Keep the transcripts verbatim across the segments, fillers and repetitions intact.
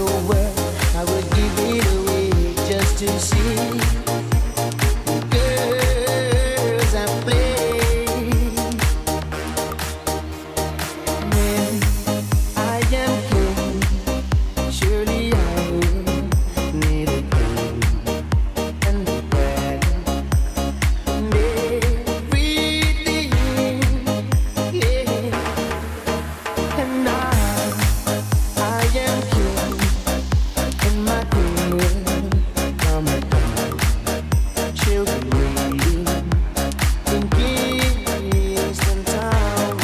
your world, I would give it away just to see the girls I play. When I am king, surely I will need a queen and a bride and everything, yeah. And I I am king, and my queen will come down. She'll be waiting in Kingston Town.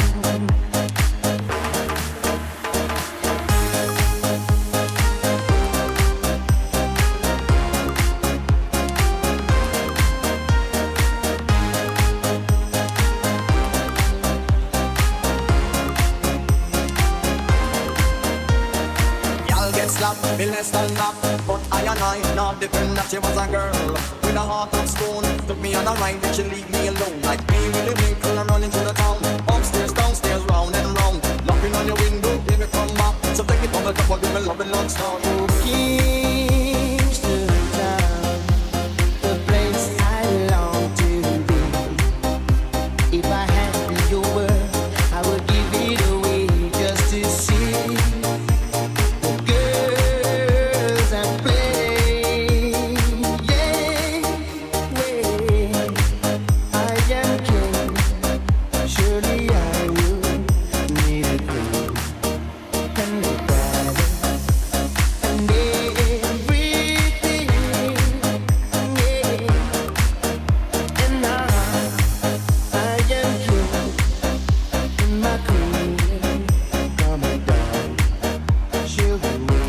Y'all get slapped, me less than that. But I and I not different that she was a girl with a heart of stone. Took me on a ride, then she leave me alone. Like me really winkle and running through the town. Upstairs, downstairs, round and round. Knocking on your window, give me come back. So take it from the top, I'll give me loving lunchtime. Kingston Town, the place I long to be. If I had your word, I would give it away just to see the girls I play. Yeah, when I am king, surely I will need a queen and a bride and everything, yeah. And I, I am king, and my queen coming down. She'll be waiting.